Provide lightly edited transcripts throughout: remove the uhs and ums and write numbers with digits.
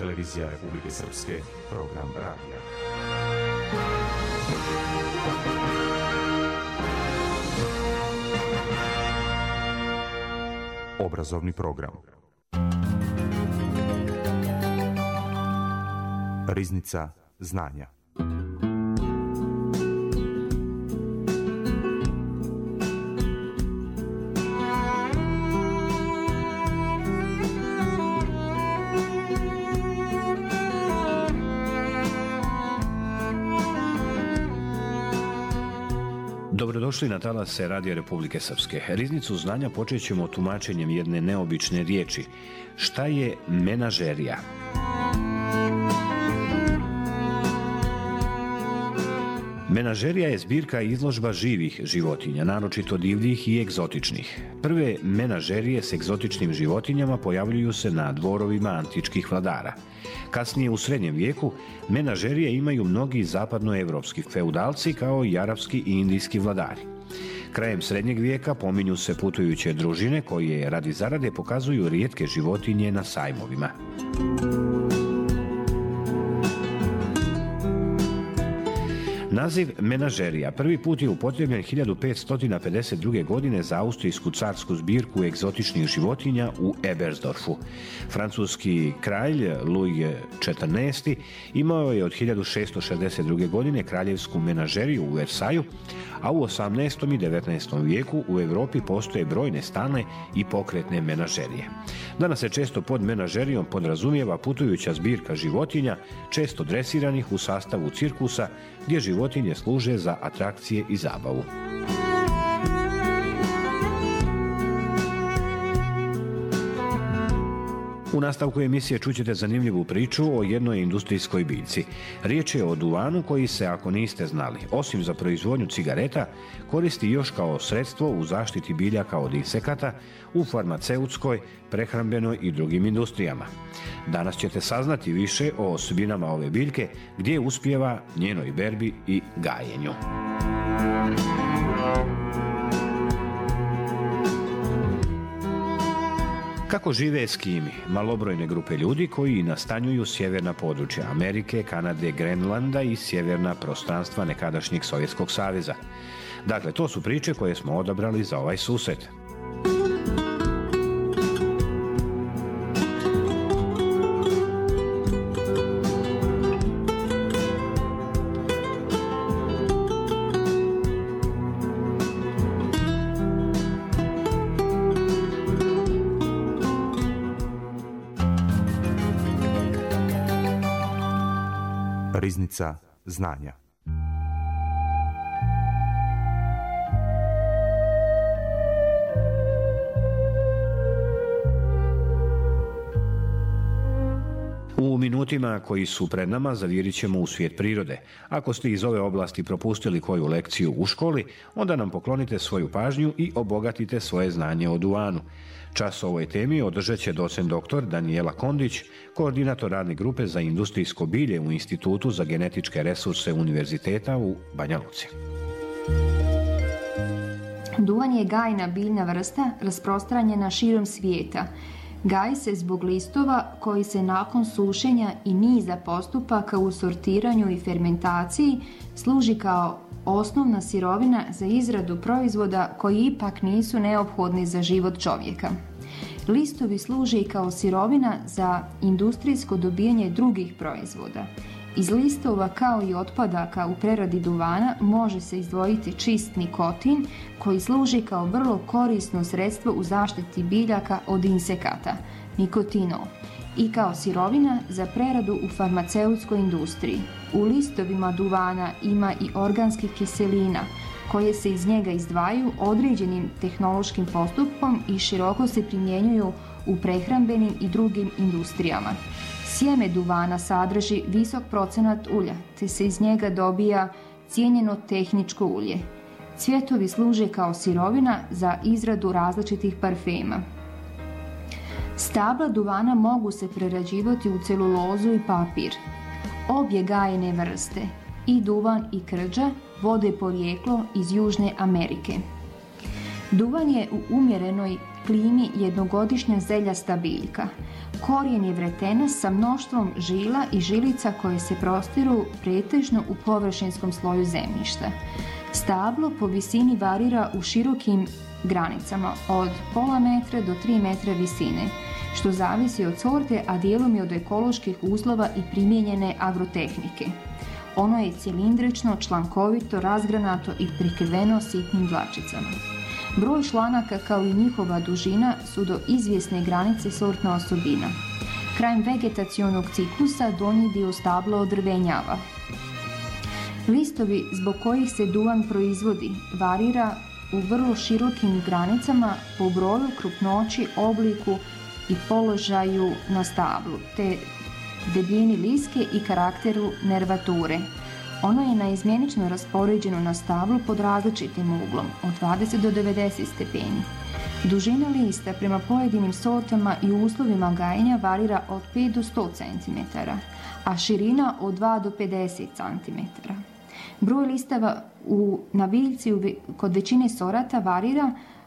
Televizija Republike Srpske, program radija. Obrazovni program. Riznica znanja. Dobrodošli na talase Radija Republike Srpske. Riznicu znanja počet ćemo tumačenjem jedne neobične riječi. Šta je menažerija? Menažerija je zbirka i izložba živih životinja, naročito divljih i egzotičnih. Prve menažerije s egzotičnim životinjama pojavljuju se na dvorovima antičkih vladara. Kasnije u srednjem vijeku menažerije imaju mnogi zapadnoevropski feudalci kao i arapski i indijski vladari. Krajem srednjeg vijeka pominju se putujuće družine koje radi zarade pokazuju rijetke životinje na sajmovima. Naziv menažerija prvi put je upotrebljen 1552. godine za austrijsku carsku zbirku egzotičnih životinja u Ebersdorfu. Francuski kralj Louis XIV. Imao je od 1662. godine kraljevsku menažeriju u Versaju, a u 18. i 19. vijeku u Europi postoje brojne stalne i pokretne menažerije. Danas se često pod menažerijom podrazumijeva putujuća zbirka životinja, često dresiranih u sastavu cirkusa, gdje životinje služe za atrakcije i zabavu. U nastavku emisije čućete zanimljivu priču o jednoj industrijskoj biljci. Riječ je o duvanu koji se, ako niste znali, osim za proizvodnju cigareta, koristi još kao sredstvo u zaštiti biljaka od insekata, u farmaceutskoj, prehrambenoj i drugim industrijama. Danas ćete saznati više o osobinama ove biljke, gdje uspijeva njenoj berbi i gajenju. Kako žive Eskimi, malobrojne grupe ljudi koji nastanjuju sjeverna područja Amerike, Kanade, Grenlanda i sjeverna prostranstva nekadašnjeg Sovjetskog saveza. Dakle, to su priče koje smo odabrali za ovaj susret. Riznica znanja. U minutima koji su pred nama zavirit ćemo u svijet prirode. Ako ste iz ove oblasti propustili koju lekciju u školi, onda nam poklonite svoju pažnju i obogatite svoje znanje o duvanu. Čas o ovoj temi održat će docent dr. Danijela Kondić, koordinator radne grupe za industrijsko bilje u Institutu za genetičke resurse Univerziteta u Banja Luci. Duvan je gajna biljna vrsta rasprostranjena širom svijeta. Gaji se zbog listova koji se nakon sušenja i niza postupaka u sortiranju i fermentaciji služi kao osnovna sirovina za izradu proizvoda koji ipak nisu neophodni za život čovjeka. Listovi služe i kao sirovina za industrijsko dobijanje drugih proizvoda. Iz listova kao i otpadaka u preradi duvana može se izdvojiti čist nikotin koji služi kao vrlo korisno sredstvo u zaštiti biljaka od insekata, nikotinol, i kao sirovina za preradu u farmaceutskoj industriji. U listovima duvana ima i organskih kiselina koje se iz njega izdvajaju određenim tehnološkim postupkom i široko se primjenjuju u prehrambenim i drugim industrijama. Sjeme duvana sadrži visok procenat ulja, te se iz njega dobija cijenjeno tehničko ulje. Cvjetovi služe kao sirovina za izradu različitih parfema. Stabla duvana mogu se prerađivati u celulozu i papir. Obje gajene vrste, i duvan i krđa, vode porijeklo iz Južne Amerike. Duvan je u umjerenoj klimi jednogodišnja zeljasta biljka. Korijen je vretenac sa mnoštvom žila i žilica koje se prostiru pretežno u površinskom sloju zemljišta. Stablo po visini varira u širokim granicama od pola metra do 3 metra visine, što zavisi od sorte, a dijelom i od ekoloških uslova i primijenjene agrotehnike. Ono je cilindrično, člankovito, razgranato i prikriveno sitnim dlačicama. Broj članaka kao i njihova dužina su do izvjesne granice sortna osobina. Krajem vegetacionog ciklusa donji dio stabla odrvenjava. Listovi zbog kojih se duvan proizvodi varira u vrlo širokim granicama po broju, krupnoći, obliku i položaju na stablu, te debljini liske i karakteru nervature. Ono je naizmjenično raspoređeno na stablu pod različitim uglom, od 20 do 90 stepeni. Dužina lista prema pojedinim sortama i uslovima gajenja varira od 5 do 100 cm, a širina od 2 do 50 cm. Broj listava na biljci kod većine sorata varira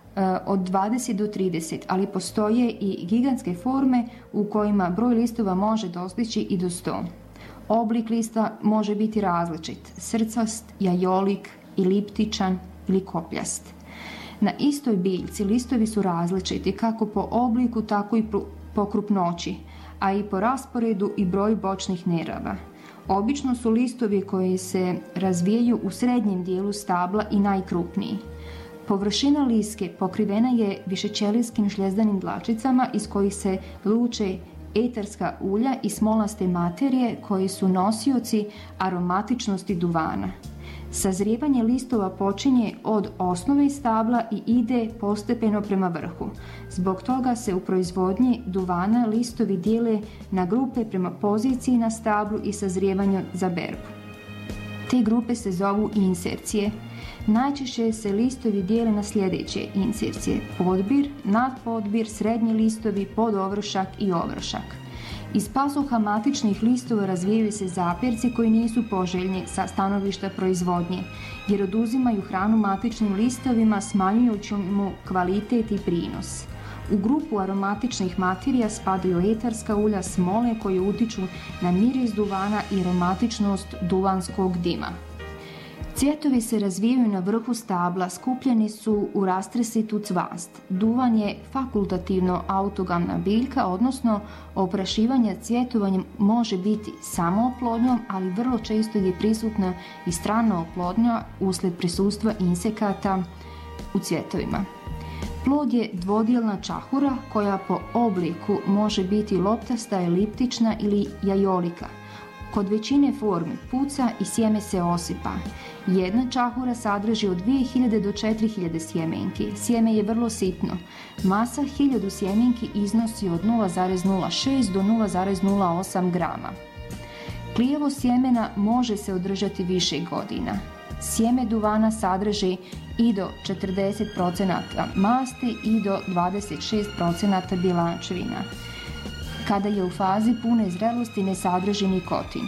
od 20 do 30, ali postoje i gigantske forme u kojima broj listova može dostići i do 100. Oblik lista može biti različit, srcast, jajolik, eliptičan ili kopljast. Na istoj biljci listovi su različiti kako po obliku, tako i po krupnoći, a i po rasporedu i broju bočnih nerava. Obično su listovi koji se razvijaju u srednjem dijelu stabla i najkrupniji. Površina liske pokrivena je višećelijskim žljezdanim dlačicama iz kojih se luče eterska ulja i smolaste materije koji su nosioci aromatičnosti duvana. Sazrijevanje listova počinje od osnove stabla i ide postepeno prema vrhu. Zbog toga se u proizvodnji duvana listovi dijele na grupe prema poziciji na stablu i sazrijevanju za berbu. Te grupe se zovu insercije. Najčešće se listovi dijele na sljedeće insercije: podbir, nadpodbir, srednji listovi, podovršak i ovršak. Iz pasoha matičnih listova razvijaju se zapjerci koji nisu poželjni sa stanovišta proizvodnje, jer oduzimaju hranu matičnim listovima, smanjujući mu kvalitet i prinos. U grupu aromatičnih materija spadaju etarska ulja, smole koje utiču na miris duvana i aromatičnost duvanskog dima. Cvjetovi se razvijaju na vrhu stabla, skupljeni su u rastresitu cvast. Duvan je fakultativno autogamna biljka, odnosno oprašivanje cvjetovanjem može biti samo oplodnjom, ali vrlo često je prisutna i strana oplodnja uslijed prisustva insekata u cvjetovima. Plod je dvodjelna čahura koja po obliku može biti loptasta, eliptična ili jajolika. Kod većine formi puca i sjeme se osipa. Jedna čahura sadrži od 2000 do 4000 sjemenki. Sjeme je vrlo sitno. Masa 1000 sjemenki iznosi od 0,06 do 0,08 grama. Klijavo sjemena može se održati više godina. Sjeme duvana sadrži i do 40% masti i do 26% bjelančevina. Kada je u fazi pune zrelosti ne sadrži nikotin.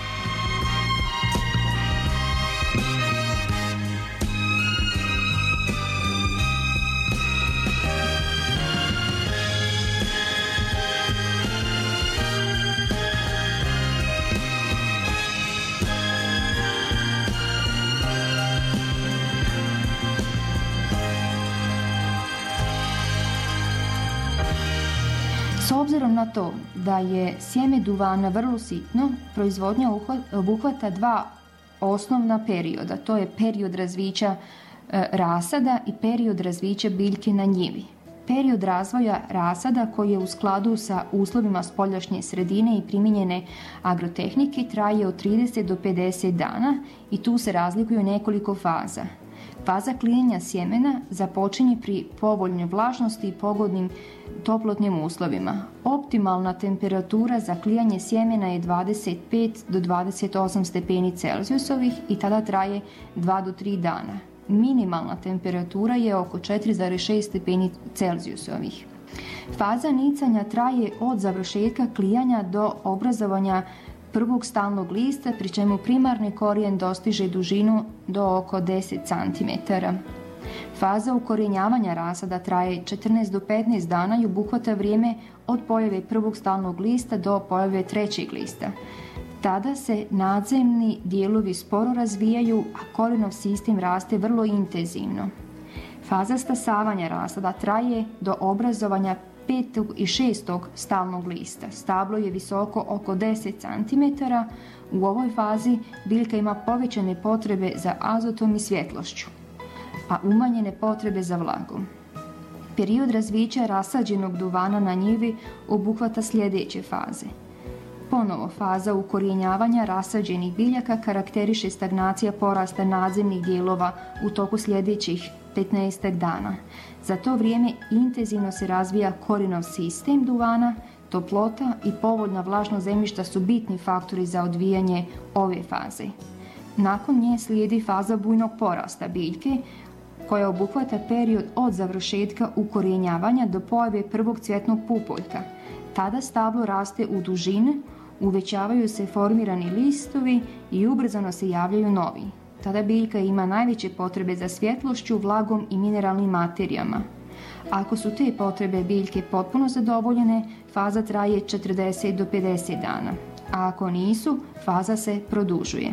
S obzirom na to da je sjeme duvana vrlo sitno, proizvodnja obuhvata dva osnovna perioda. To je period razvića rasada i period razvića biljke na njivi. Period razvoja rasada koji je u skladu sa uslovima spoljašnje sredine i primijenjene agrotehnike traje od 30 do 50 dana i tu se razlikuju nekoliko faza. Faza klijenja sjemena započinje pri povoljnoj vlažnosti i pogodnim toplotnim uslovima. Optimalna temperatura za klijanje sjemena je 25 do 28 stepeni Celzijusovih i tada traje 2 do 3 dana. Minimalna temperatura je oko 4,6 stepeni Celzijusovih. Faza nicanja traje od završetka klijanja do obrazovanja prvog stalnog lista, pri čemu primarni korijen dostiže dužinu do oko 10 cm. Faza ukorijenjavanja rasada traje 14 do 15 dana i obuhvata vrijeme od pojave prvog stalnog lista do pojave trećeg lista. Tada se nadzemni dijelovi sporo razvijaju, a korijenov sistem raste vrlo intenzivno. Faza stasavanja rasada traje do obrazovanja 5. i 6. stalnog lista. Stablo je visoko oko 10 cm. U ovoj fazi biljka ima povećane potrebe za azotom i svjetlošću, a umanjene potrebe za vlagom. Period razvića rasađenog duvana na njivi obuhvata sljedeće faze. Ponovo faza ukorijenjavanja rasađenih biljaka karakteriše stagnacija porasta nadzemnih dijelova u toku sljedećih 15 dana. Za to vrijeme intenzivno se razvija korijenov sistem duvana, toplota i povoljna vlažnost zemljišta su bitni faktori za odvijanje ove faze. Nakon nje slijedi faza bujnog porasta biljke, koja obuhvata period od završetka ukorijenjavanja do pojave prvog cvjetnog pupoljka. Tada stablo raste u dužini, uvećavaju se formirani listovi i ubrzano se javljaju novi. Tada biljka ima najveće potrebe za svjetlošću, vlagom i mineralnim materijama. Ako su te potrebe biljke potpuno zadovoljene, faza traje 40 do 50 dana. A ako nisu, faza se produžuje.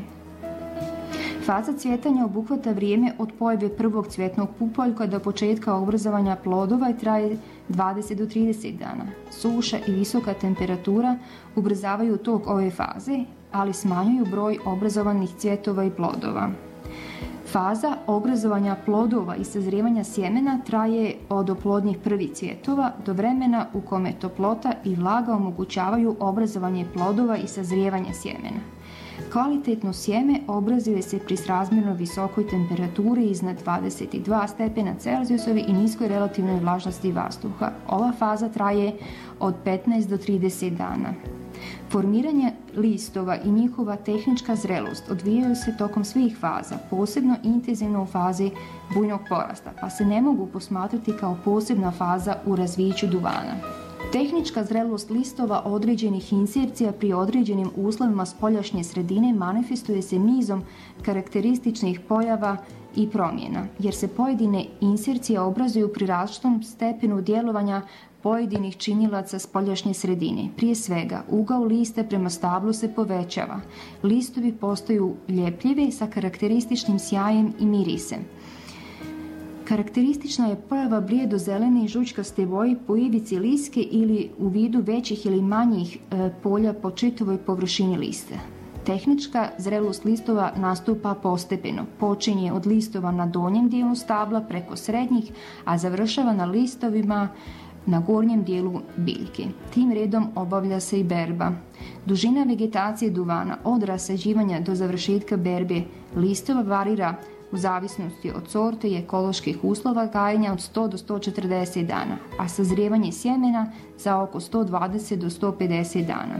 Faza cvjetanja obuhvata vrijeme od pojave prvog cvjetnog pupoljka do početka obrazovanja plodova i traje 20 do 30 dana. Suša i visoka temperatura ubrzavaju tok ove faze, ali smanjuju broj obrazovanih cvjetova i plodova. Faza obrazovanja plodova i sazrijevanja sjemena traje od oplodnjih prvih cvjetova do vremena u kome toplota i vlaga omogućavaju obrazovanje plodova i sazrijevanje sjemena. Kvalitetno sjeme obrazuje se pri srazmjerno visokoj temperaturi iznad 22 stepena Celzijusovi i niskoj relativnoj vlažnosti vazduha. Ova faza traje od 15 do 30 dana. Formiranje listova i njihova tehnička zrelost odvijaju se tokom svih faza, posebno intenzivno u fazi bujnog porasta, pa se ne mogu posmatrati kao posebna faza u razviću duvana. Tehnička zrelost listova određenih insercija pri određenim uslovima spoljašnje sredine manifestuje se nizom karakterističnih pojava i promjena, jer se pojedine insercije obrazuju pri različitom stepenu djelovanja pojedinih činilaca spoljašnje sredine. Prije svega, ugao lista prema stablu se povećava. Listovi postaju ljepljivi sa karakterističnim sjajem i mirisem. Karakteristična je pojava blijedo-zelene i žućkaste boje po ivici liske ili u vidu većih ili manjih polja po čitavoj površini lista. Tehnička zrelost listova nastupa postepeno. Počinje od listova na donjem dijelu stabla preko srednjih, a završava na listovima na gornjem dijelu biljke. Tim redom obavlja se i berba. Dužina vegetacije duvana od rasađivanja do završetka berbe listova varira u zavisnosti od sorte i ekoloških uslova gajenja od 100 do 140 dana, a sazrijevanje sjemena za oko 120 do 150 dana.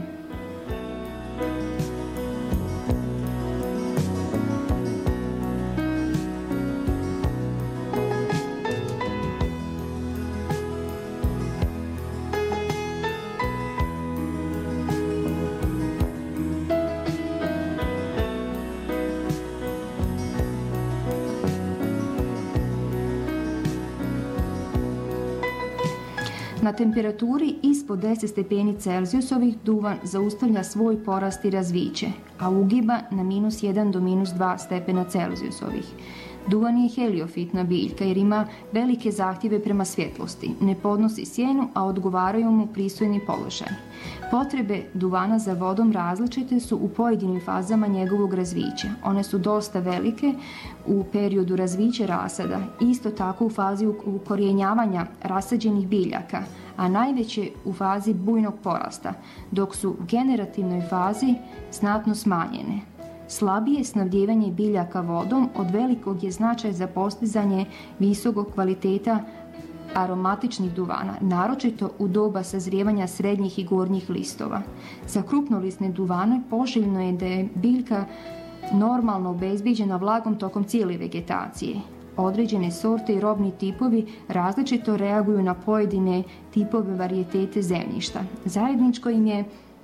Na temperaturi ispod 10 stepeni Celzijusovih duvan zaustavlja svoj porast i razviće, a ugiba na -1 do -2 stepena Celzijusovih. Duvan je heliofitna biljka jer ima velike zahtjeve prema svjetlosti, ne podnosi sjenu, a odgovaraju mu pristojni položaj. Potrebe duvana za vodom različite su u pojedinim fazama njegovog razvića. One su dosta velike u periodu razvića rasada, isto tako u fazi ukorijenjavanja rasađenih biljaka, a najveće u fazi bujnog porasta, dok su u generativnoj fazi znatno smanjene. Slabije snabdijevanje biljaka vodom od velikog je značaja za postizanje visokog kvaliteta aromatičnih duvana, naročito u doba sazrijevanja srednjih i gornjih listova. Za krupnolisne duvane poželjno je da je biljka normalno obezbijeđena vlagom tokom cijele vegetacije. Određene sorte i robni tipovi različito reaguju na pojedine tipove varijetete zemljišta. Zajedničko im je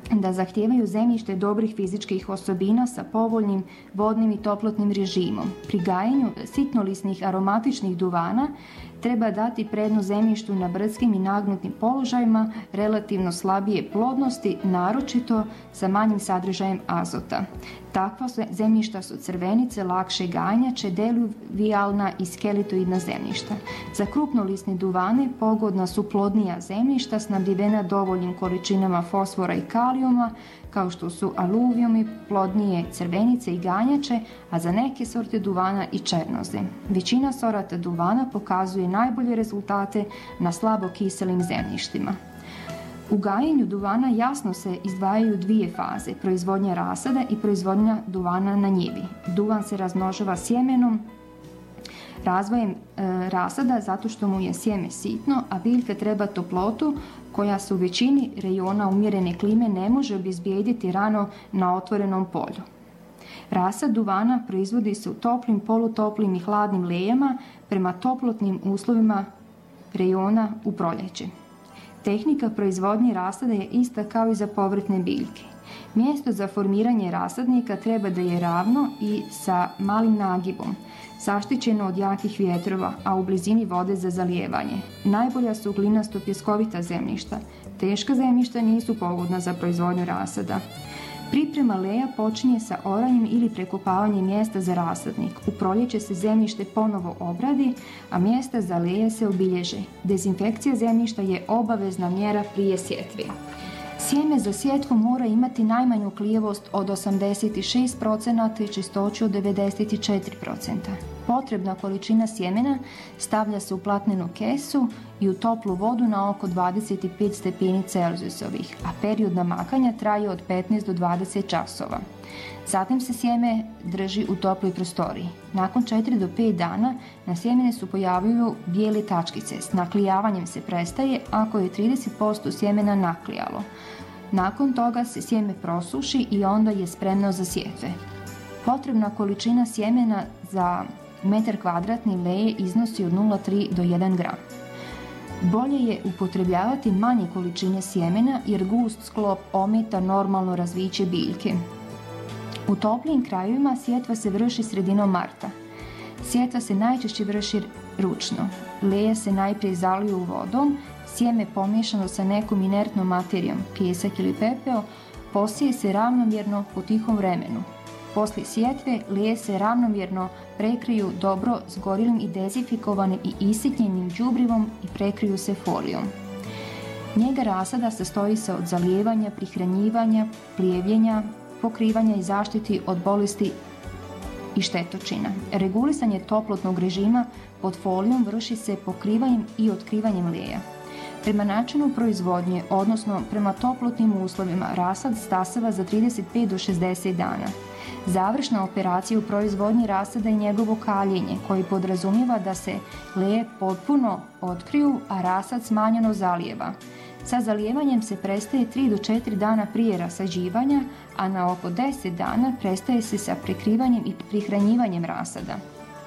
da zahtijevaju zemljište dobrih fizičkih osobina sa povoljnim vodnim i toplotnim režimom. Pri gajenju sitnolisnih aromatičnih duvana treba dati prednost zemljištu na brdskim i nagnutim položajima relativno slabije plodnosti, naročito sa manjim sadržajem azota. Takva zemljišta su crvenice, lakše gajanjače, deluvijalna i skeletoidna zemljišta. Za krupnolisne duvane pogodna su plodnija zemljišta snabdivena dovoljnim količinama fosfora i kalijuma, kao što su aluvijumi, plodnije crvenice i ganjače, a za neke sorte duvana i černoze. Većina sorata duvana pokazuje najbolje rezultate na slabo kiselim zemljištima. U gajenju duvana jasno se izdvajaju dvije faze, proizvodnja rasada i proizvodnja duvana na njivi. Duvan se razmnožava sjemenom, razvojem rasada zato što mu je sjeme sitno, a biljka treba toplotu koja se u većini rejona umjerene klime ne može obezbijediti rano na otvorenom polju. Rasad duvana proizvodi se u toplim, polutoplim i hladnim lejama prema toplotnim uslovima rejona u proljeće. Tehnika proizvodnje rasada je ista kao i za povrtne biljke. Mjesto za formiranje rasadnika treba da je ravno i sa malim nagibom, zaštićeno od jakih vjetrova, a u blizini vode za zalijevanje. Najbolja su glinasto-pjeskovita zemljišta. Teška zemljišta nisu pogodna za proizvodnju rasada. Priprema leja počinje sa oranjem ili prekopavanjem mjesta za rasadnik. U proljeće se zemljište ponovo obradi, a mjesta za leje se obilježe. Dezinfekcija zemljišta je obavezna mjera prije sjetve. Sjeme za sjetvu mora imati najmanju klijavost od 86% i čistoću od 94%. Potrebna količina sjemena stavlja se u platnenu kesu i u toplu vodu na oko 25 stepeni Celzijusovih, a period namakanja traje od 15 do 20 časova. Zatim se sjeme drži u toploj prostoriji. Nakon 4 do 5 dana na sjemene se pojavljuju bijele tačkice. S naklijavanjem se prestaje ako je 30% sjemena naklijalo. Nakon toga se sjeme prosuši i onda je spremno za sjetve. Potrebna količina sjemena za metar kvadratni leje iznosi od 0,3 do 1 gram. Bolje je upotrebljavati manje količine sjemena jer gust sklop ometa normalno razviće biljke. U toplijim krajevima sjetva se vrši sredinom marta. Sjetva se najčešće vrši ručno. Leje se najprije zaliju vodom, sjeme pomiješano sa nekom inertnom materijom, pijesak ili pepeo, posije se ravnomjerno po tihom vremenu. Poslije sjetve leje se ravnomjerno prekriju dobro zgorilim i dezinfikovanim i isitnjenim đubrivom i prekriju se folijom. Njega rasada sastoji se od zalijevanja, prihranjivanja, plijevljenja, pokrivanja i zaštiti od bolesti i štetočina. Regulisanje toplotnog režima pod folijom vrši se pokrivanjem i otkrivanjem leja. Prema načinu proizvodnje, odnosno prema toplotnim uslovima, rasad stasava za 35 do 60 dana. Završna operacija u proizvodnji rasada je njegovo kaljenje, koji podrazumijeva da se leje potpuno otkriju, a rasad smanjeno zalijeva. Sa zalijevanjem se prestaje 3 do 4 dana prije rasađivanja, a na oko 10 dana prestaje se sa prekrivanjem i prihranjivanjem rasada.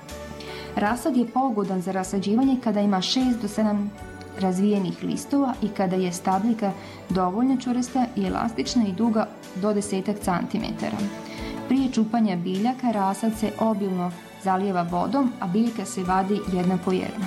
Rasad je pogodan za rasađivanje kada ima 6 do 7 razvijenih listova i kada je stabljika dovoljno čvrsta i elastična i duga do 10 cm. Prije čupanja biljaka rasad se obilno zalijeva vodom, a biljka se vadi jedna po jedna.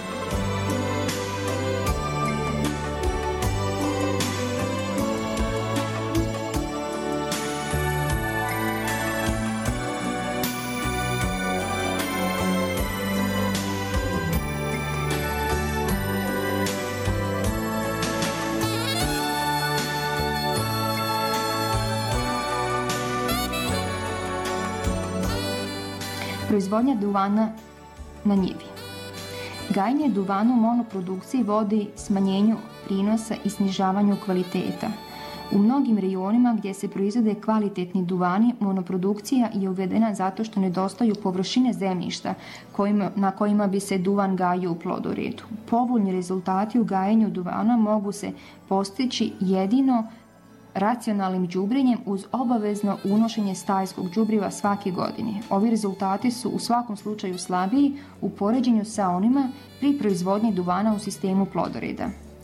Proizvodnja duvana na njivi. Gajenje duvana u monoprodukciji vodi smanjenju prinosa i snižavanju kvaliteta. U mnogim rejonima gdje se proizvode kvalitetni duvani, monoprodukcija je uvedena zato što nedostaju površine zemljišta na kojima bi se duvan gajio u plodoredu. Povoljni rezultati u gajenju duvana mogu se postići jedino racionalnim đubrenjem uz obavezno unošenje stajskog đubriva svake godine. Ovi rezultati su u svakom slučaju slabiji u poređenju sa onima pri proizvodnji duvana u sistemu plodoreda.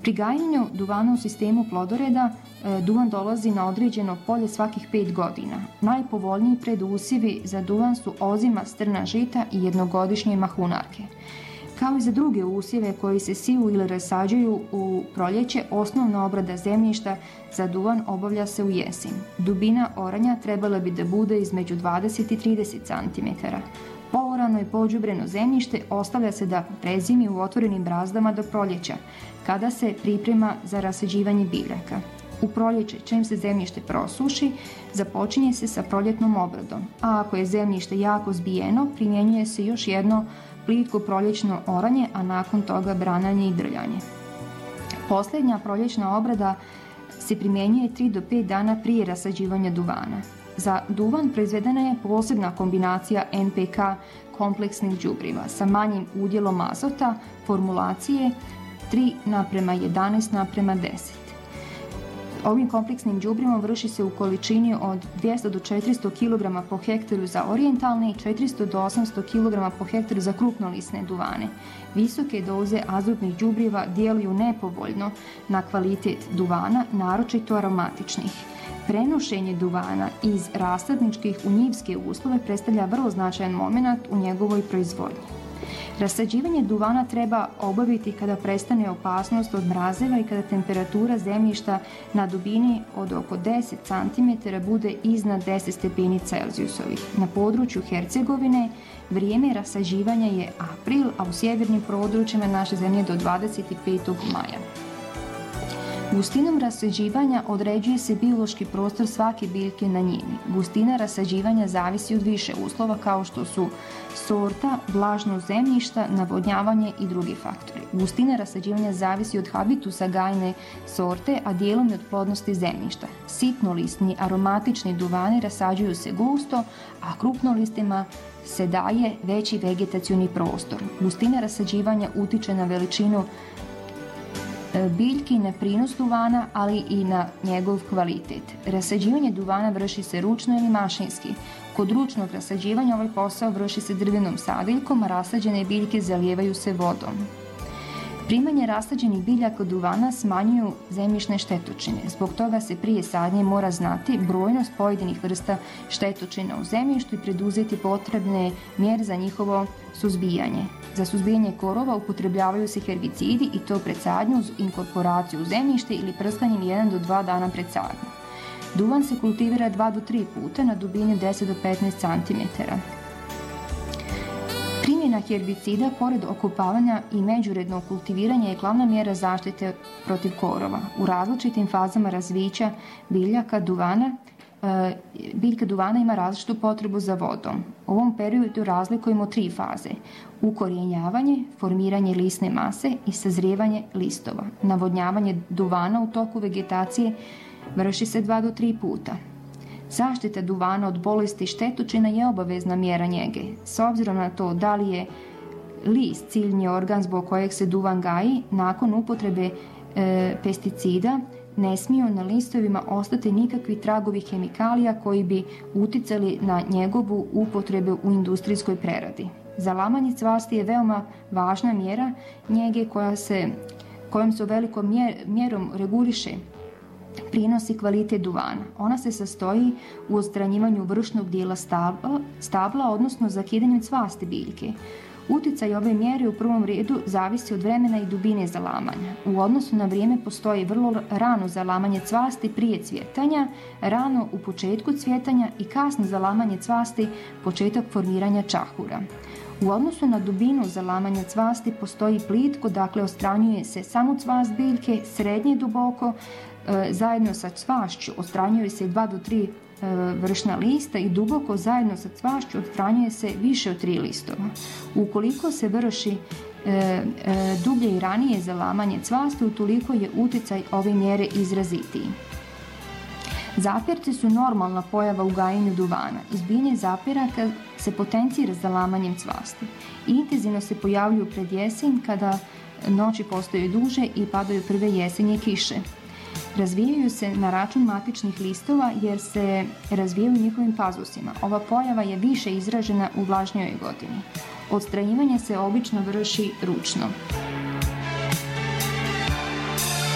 Pri gajenju duvana u sistemu plodoreda duvan dolazi na određeno polje svakih 5 godina. Najpovoljniji predusjevi za duvan su ozima, strna žita i jednogodišnje mahunarke. Kao i za druge usjeve koji se siju ili rasađuju u proljeće, osnovna obrada zemljišta za duvan obavlja se u jesen. Dubina oranja trebala bi da bude između 20 i 30 cm. Poorano i pođubreno zemljište ostavlja se da prezimi u otvorenim brazdama do proljeća, kada se priprema za rasađivanje biljaka. U proljeće, čim se zemljište prosuši, započinje se sa proljetnom obradom, a ako je zemljište jako zbijeno, primjenjuje se još jedno plitko proljećno oranje, a nakon toga brananje i drljanje. Posljednja proljećna obrada se primjenjuje 3 do 5 dana prije rasađivanja duvana. Za duvan proizvedena je posebna kombinacija NPK kompleksnih đubriva sa manjim udjelom azota, formulacije 3:11:10. Ovim kompleksnim đubrivom vrši se u količini od 200 do 400 kg po hektaru za orijentalne i 400 do 800 kg po hektaru za krupnolisne duvane. Visoke doze azotnih đubriva djeluju nepovoljno na kvalitet duvana, naročito aromatičnih. Prenošenje duvana iz rasadničkih u njivske uslove predstavlja vrlo značajan moment u njegovoj proizvodnji. Rasađivanje duvana treba obaviti kada prestane opasnost od mrazeva i kada temperatura zemljišta na dubini od oko 10 cm bude iznad 10 stepeni Celzijusovih. Na području Hercegovine vrijeme rasađivanja je april, a u sjevernim područjima naše zemlje do 25. maja. Gustinom rasađivanja određuje se biološki prostor svake biljke na njivi. Gustina rasađivanja zavisi od više uslova kao što su sorta, vlažnost zemljišta, navodnjavanje i drugi faktori. Gustina rasađivanja zavisi od habitusa gajne sorte, a dijelom i od plodnosti zemljišta. Sitnolistni, aromatični duvani rasađuju se gusto, a krupnolistima se daje veći vegetacioni prostor. Gustina rasađivanja utiče na veličinu biljki, na prinos duvana, ali i na njegov kvalitet. Rasađivanje duvana vrši se ručno ili mašinski. Kod ručnog rasađivanja ovaj posao vrši se drvenom sadiljkom, a rasađene biljke zalijevaju se vodom. Primanje rasađenih biljaka duvana smanjuju zemljišne štetočine. Zbog toga se prije sadnje mora znati brojnost pojedinih vrsta štetočina u zemljištu i preduzeti potrebne mjere za njihovo suzbijanje. Za suzbijanje korova upotrebljavaju se herbicidi i to pred sadnju uz inkorporaciju u zemljište ili prskanjem 1 do 2 dana pred sadnju. Duvan se kultivira 2 do 3 puta na dubini 10 do 15 cm. Primjena herbicida, pored okopavanja i međurednog kultiviranja, je glavna mjera zaštite protiv korova. U različitim fazama razvića biljka duvana ima različitu potrebu za vodom. U ovom periodu razlikujemo 3 faze: ukorijenjavanje, formiranje lisne mase i sazrijevanje listova. Navodnjavanje duvana u toku vegetacije vrši se 2 do 3 puta. Zaštita duvana od bolesti i štetočina je obavezna mjera njege. S obzirom na to da li je list ciljni organ zbog kojeg se duvan gaji, nakon upotrebe pesticida ne smiju na listovima ostati nikakvi tragovi hemikalija koji bi uticali na njegovu upotrebu u industrijskoj preradi. Zalamanje cvasti je veoma važna mjera njege kojom se velikom mjerom reguliše prinos i kvalitet duvana. Ona se sastoji u odstranjivanju vršnog dijela stabla, odnosno zakidanjem cvasti biljke. Uticaj ove mjere u prvom redu zavisi od vremena i dubine zalamanja. U odnosu na vrijeme postoji vrlo rano zalamanje cvasti prije cvjetanja, rano u početku cvjetanja i kasno zalamanje cvasti, početak formiranja čahura. U odnosu na dubinu zalamanja cvasti postoji plitko, dakle odstranjuje se samo cvast biljke, srednje duboko, zajedno sa cvašću odstranjuje se 2 do 3 vršna lista i duboko zajedno sa cvašću odstranjuje se više od 3 listova. Ukoliko se vrši dublje i ranije zalamanje cvasti, utoliko je uticaj ove mjere izrazitiji. Zapirci su normalna pojava u gajenju duvana. Izbijanje zapiraka se potencira zalamanjem cvasti. Intenzivno se pojavljuju pred jesen kada noći postaju duže i padaju prve jesenje kiše. Razvijaju se na račun matičnih listova jer se razvijaju njihovim pazusima. Ova pojava je više izražena u vlažnijoj godini. Odstranjivanje se obično vrši ručno.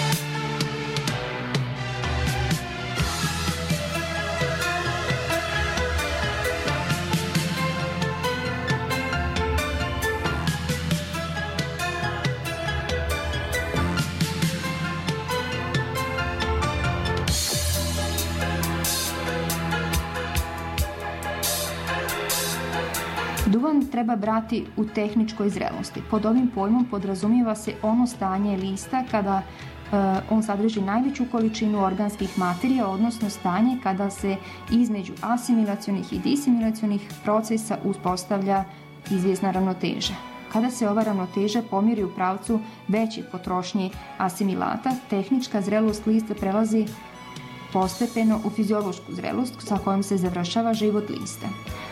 Duvan treba brati u tehničkoj zrelosti. Pod ovim pojmom podrazumijeva se ono stanje lista kada on sadrži najveću količinu organskih materija, odnosno stanje kada se između asimilacionih i disimilacionih procesa uspostavlja izvjesna ravnoteža. Kada se ova ravnoteža pomjeri u pravcu veće potrošnje asimilata, tehnička zrelost lista prelazi postepeno u fiziološku zrelost sa kojom se završava život lista.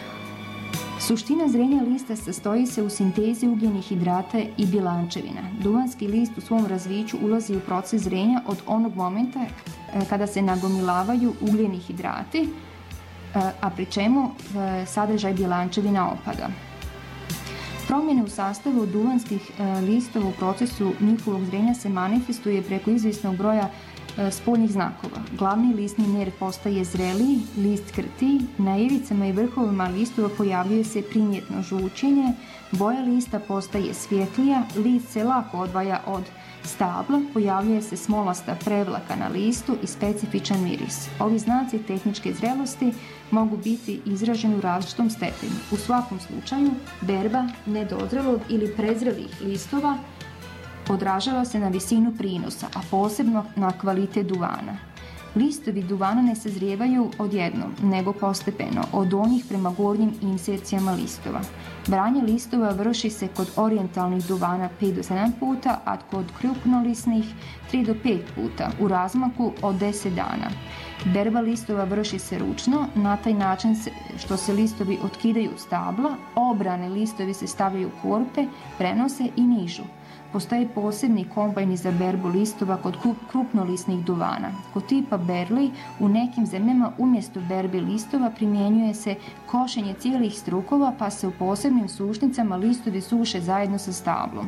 Suština zrenja lista sastoji se u sintezi ugljenih hidrata i bjelančevina. Duvanski list u svom razviću ulazi u proces zrenja od onog momenta kada se nagomilavaju ugljeni hidrati, a pri čemu sadržaj bjelančevina opada. Promjene u sastavu duvanskih listova u procesu njihovog zrenja se manifestuje preko izvjesnog broja spoljnih znakova. Glavni listni nerv postaje zreliji, list krti, na ivicama i vrhovima listova pojavljuje se primjetno žučenje, boja lista postaje svjetlija, list se lako odvaja od stabla, pojavljuje se smolasta prevlaka na listu i specifičan miris. Ovi znaci tehničke zrelosti mogu biti izraženi u različitom stepenu. U svakom slučaju, berba nedozrelog ili prezrelih listova odražava se na visinu prinosa, a posebno na kvalitet duvana. Listovi duvana ne sazrijevaju odjednom, nego postepeno, od donjih prema gornjim insercijama listova. Branje listova vrši se kod orijentalnih duvana 5 do 7 puta, a kod krupnolisnih 3 do 5 puta, u razmaku od 10 dana. Berba listova vrši se ručno, na taj način što se listovi otkidaju od stabla, obrane listovi se stavljaju u korpe, prenose i nižu. Postoje posebni kombajni za berbu listova kod krupnolisnih duvana. Kod tipa berli u nekim zemljama umjesto berbe listova primjenjuje se košenje cijelih strukova, pa se u posebnim sušnicama listovi suše zajedno sa stablom.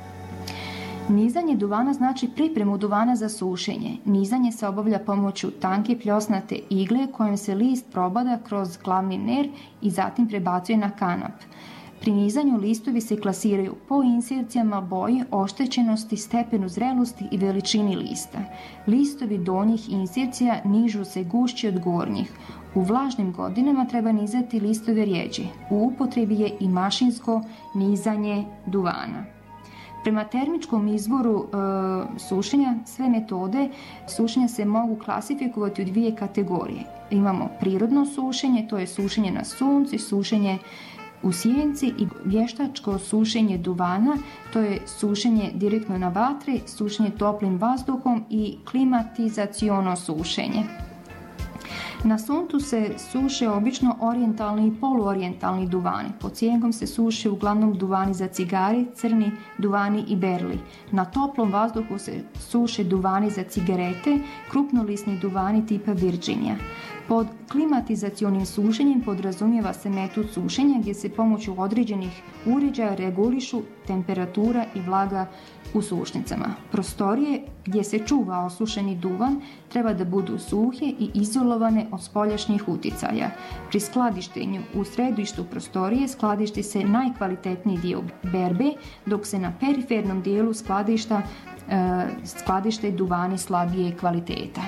Nizanje duvana znači pripremu duvana za sušenje. Nizanje se obavlja pomoću tanke pljosnate igle kojom se list probada kroz glavni nerv i zatim prebacuje na kanap. Pri nizanju listovi se klasiraju po insercijama, boji, oštećenosti, stepenu zrelosti i veličini lista. Listovi donjih insercija nižu se gušći od gornjih. U vlažnim godinama treba nizati listove rjeđe. U upotrebi je i mašinsko nizanje duvana. Prema termičkom izvoru sušenja, sve metode sušenja se mogu klasifikovati u dvije kategorije. Imamo prirodno sušenje, to je sušenje na suncu, sušenje u sjenci, i vještačko sušenje duvana, to je sušenje direktno na vatri, sušenje toplim vazduhom i klimatizaciono sušenje. Na suncu se suše obično orijentalni i poluorijentalni duvani. Pod sjenkom se suše uglavnom duvani za cigare, crni duvani i berli. Na toplom vazduhu se suše duvani za cigarete, krupnolisni duvani tipa Virginia. Pod klimatizacionim sušenjem podrazumijeva se metod sušenja gdje se pomoću određenih uređaja regulišu temperatura i vlaga u sušnicama. Prostorije gdje se čuva osušeni duvan treba da budu suhe i izolovane od spoljašnjih uticaja. Pri skladištenju u središtu prostorije skladišti se najkvalitetniji dio berbe, dok se na perifernom dijelu skladište duvani slabije kvaliteta.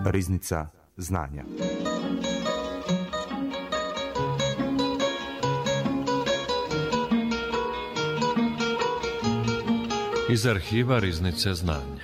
Riznica znanja. Iz arhiva Riznice znanja.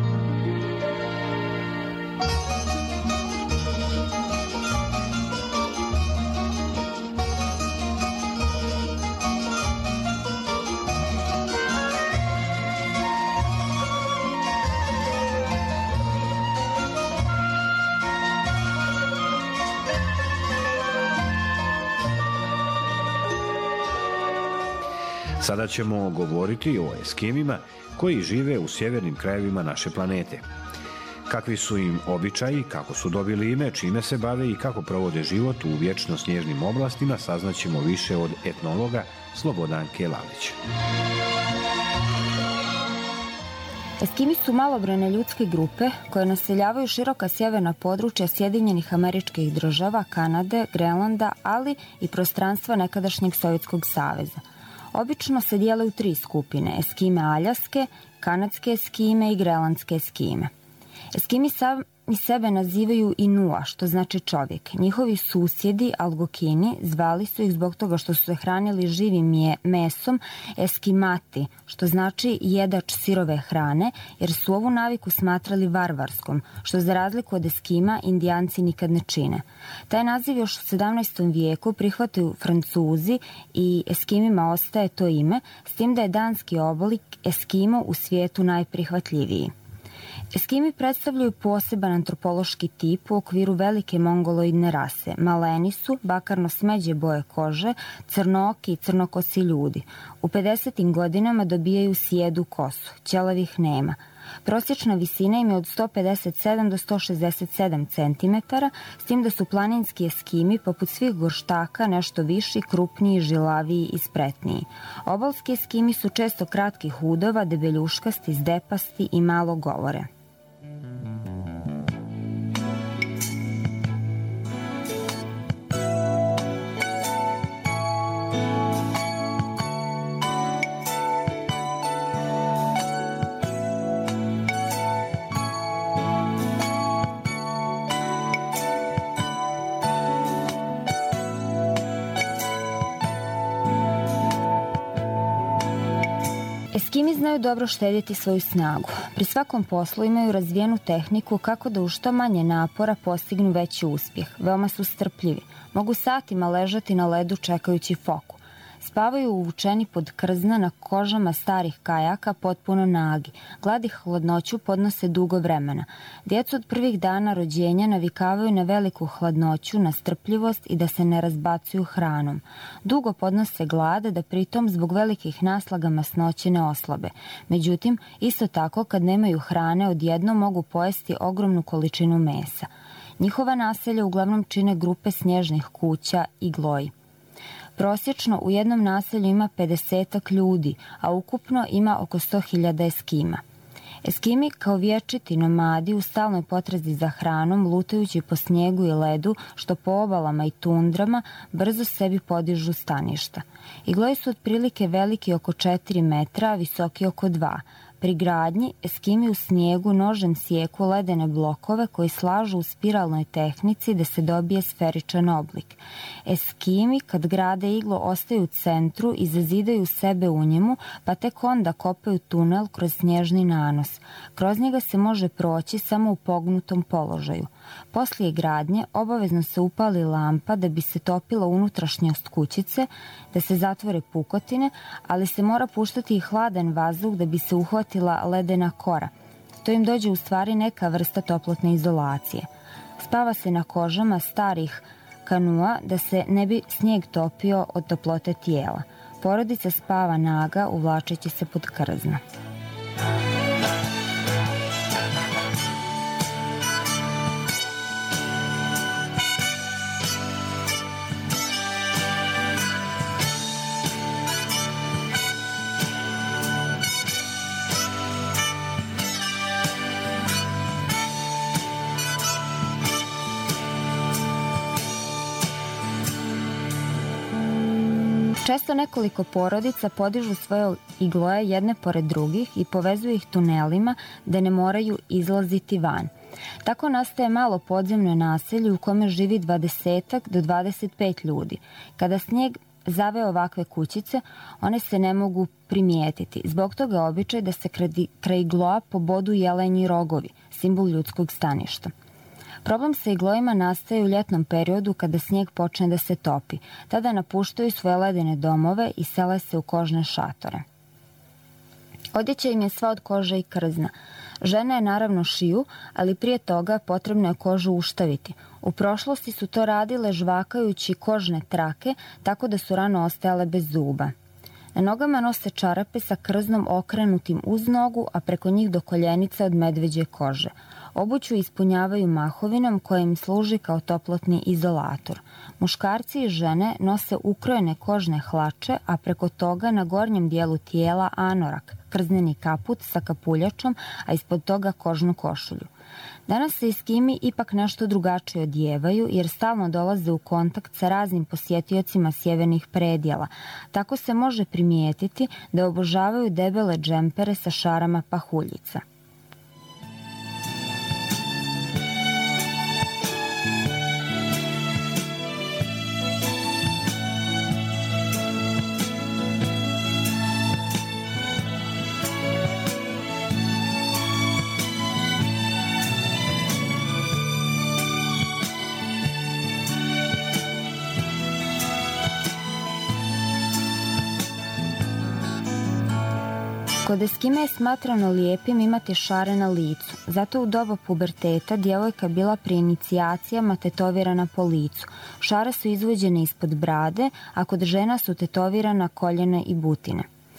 Sada ćemo govoriti o Eskimima koji žive u sjevernim krajevima naše planete. Kakvi su im običaji, kako su dobili ime, čime se bave i kako provode život u vječno snježnim oblastima, saznaćemo više od etnologa Slobodanke Lalić. Eskimi su malobrojne ljudske grupe koje naseljavaju široka sjeverna područja Sjedinjenih Američkih Država, Kanade, Grenlanda, ali i prostranstva nekadašnjeg Sovjetskog saveza. Obično se dijele u 3 skupine: Eskime Aljaske, kanadske Eskime i grenlandske Eskime. Eskimi sami sebe nazivaju Inua, što znači čovjek. Njihovi susjedi, Algokini, zvali su ih zbog toga što su se hranili živim mesom Eskimati, što znači jedač sirove hrane, jer su ovu naviku smatrali varvarskom, što za razliku od Eskima Indijanci nikad ne čine. Taj naziv još u 17. vijeku prihvataju Francuzi i Eskimima ostaje to ime, s tim da je danski oblik Eskimo u svijetu najprihvatljiviji. Eskimi predstavljaju poseban antropološki tip u okviru velike mongoloidne rase. Maleni su, bakarno smeđe boje kože, crnooki i crnokosi ljudi. U 50. godinama dobijaju sjedu kosu, ćelavih nema. Prosječna visina im je od 157 do 167 cm, s tim da su planinski Eskimi, poput svih gorštaka, nešto viši, krupniji, žilaviji i spretniji. Obalski Eskimi su često kratkih udova, debeljuškasti, zdepasti i malo govore. Eskimi znaju dobro štedjeti svoju snagu. Pri svakom poslu imaju razvijenu tehniku kako da u što manje napora postignu veći uspjeh. Veoma su strpljivi. Mogu satima ležati na ledu čekajući foku. Spavaju uvučeni pod krzna na kožama starih kajaka potpuno nagi. Glad i hladnoću podnose dugo vremena. Djecu od prvih dana rođenja navikavaju na veliku hladnoću, na strpljivost i da se ne razbacuju hranom. Dugo podnose glade da pritom zbog velikih naslaga masnoće ne oslabe. Međutim, isto tako kad nemaju hrane odjednom mogu pojesti ogromnu količinu mesa. Njihova naselja uglavnom čine grupe snježnih kuća i gloji. Prosječno u jednom naselju ima 50 ljudi, a ukupno ima oko 100.000 Eskima. Eskimi kao vječiti nomadi u stalnoj potrazi za hranom, lutajući po snijegu i ledu, što po obalama i tundrama, brzo sebi podižu staništa. Igloji su otprilike veliki oko 4 metra, a visoki oko 2. Pri gradnji Eskimi u snijegu nožem sijeku ledene blokove koji slažu u spiralnoj tehnici da se dobije sferičan oblik. Eskimi kad grade iglo ostaju u centru i zazidaju sebe u njemu, pa tek onda kopaju tunel kroz snježni nanos. Kroz njega se može proći samo u pognutom položaju. Poslije gradnje obavezno se upali lampa da bi se topila unutrašnjost kućice, da se zatvore pukotine, ali se mora puštati i hladan vazduh da bi se uhvatila ledena kora. To im dođe u stvari neka vrsta toplotne izolacije. Spava se na kožama starih kanua da se ne bi snijeg topio od toplote tijela. Porodica spava naga uvlačeći se pod krzna. Često nekoliko porodica podižu svoje igloje jedne pored drugih i povezuju ih tunelima da ne moraju izlaziti van. Tako nastaje malo podzemno naselje u kome živi 20 do 25 ljudi. Kada snijeg zave ovakve kućice, one se ne mogu primijetiti. Zbog toga je običaj da se kraj igloa pobodu jelenji rogovi, simbol ljudskog staništa. Problem sa iglojima nastaje u ljetnom periodu kada snijeg počne da se topi. Tada napuštaju svoje ledene domove i sele se u kožne šatore. Odjeća im je sva od kože i krzna. Žene je naravno šiju, ali prije toga potrebno je kožu uštaviti. U prošlosti su to radile žvakajući kožne trake, tako da su rano ostajale bez zuba. Na nogama nose čarape sa krznom okrenutim uz nogu, a preko njih do koljenica od medveđe kože. Obuću ispunjavaju mahovinom koja im služi kao toplotni izolator. Muškarci i žene nose ukrojene kožne hlače, a preko toga na gornjem dijelu tijela anorak, krzneni kaput sa kapuljačom, a ispod toga kožnu košulju. Danas se Eskimi ipak nešto drugačije odjevaju jer stalno dolaze u kontakt sa raznim posjetiocima sjevernih predjela. Tako se može primijetiti da obožavaju debele džempere sa šarama pahuljica. Kod Eskima je smatrano lijepim imati šare na licu. Zato u doba puberteta djevojka bila pri inicijacijama tetovirana po licu. Šare su izvođene ispod brade, a kod žena su tetovirana koljena i butine.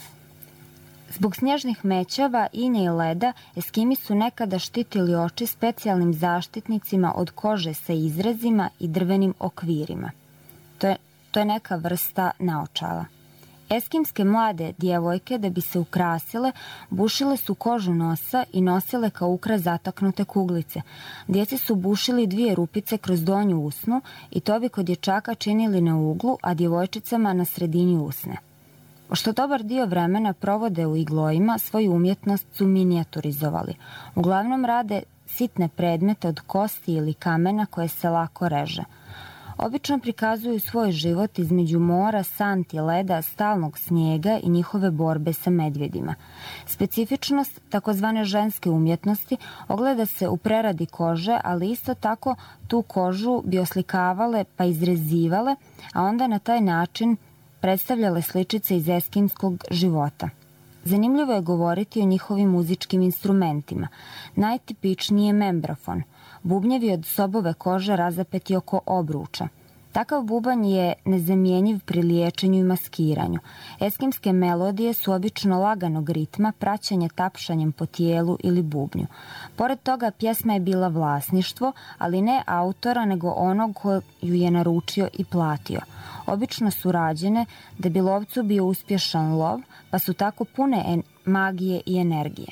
Zbog snježnih mećava, inja i leda, Eskimi su nekada štitili oči specijalnim zaštitnicima od kože sa izrezima i drvenim okvirima. To je neka vrsta naočala. Eskimske mlade djevojke, da bi se ukrasile, bušile su kožu nosa i nosile kao ukras zataknute kuglice. Djeci su bušili 2 rupice kroz donju usnu i to bi kod dječaka činili na uglu, a djevojčicama na sredini usne. Što dobar dio vremena provode u iglojima, svoju umjetnost su minijaturizovali. Uglavnom rade sitne predmete od kosti ili kamena koje se lako reže. Obično prikazuju svoj život između mora, santi, leda, stalnog snijega i njihove borbe sa medvjedima. Specifičnost takozvane ženske umjetnosti ogleda se u preradi kože, ali isto tako tu kožu bi oslikavale pa izrezivale, a onda na taj način predstavljale sličice iz eskimskog života. Zanimljivo je govoriti o njihovim muzičkim instrumentima. Najtipičniji je membrafon, bubnjevi od sobove kože razapeti oko obruča. Takav bubanj je nezamjenjiv pri liječenju i maskiranju. Eskimske melodije su obično laganog ritma, praćenje tapšanjem po tijelu ili bubnju. Pored toga, pjesma je bila vlasništvo, ali ne autora, nego onog koju je naručio i platio. Obično su rađene da bi lovcu bio uspješan lov, pa su tako pune magije i energije.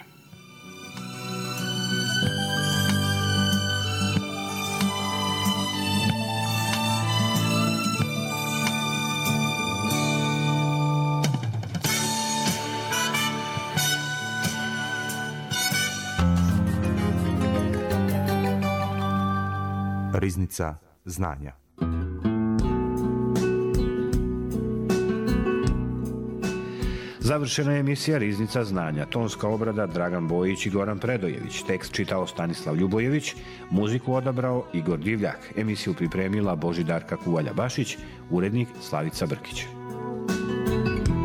Riznica znanja. Završena je emisija Riznica znanja. Tonska obrada Dragan Bojić i Goran Predojević. Tekst čitao Stanislav Ljubojević. Muziku odabrao Igor Divljak. Emisiju pripremila Božidarka Kuvalja-Bašić. Urednik Slavica Brkić.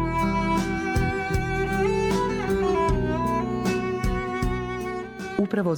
Upravo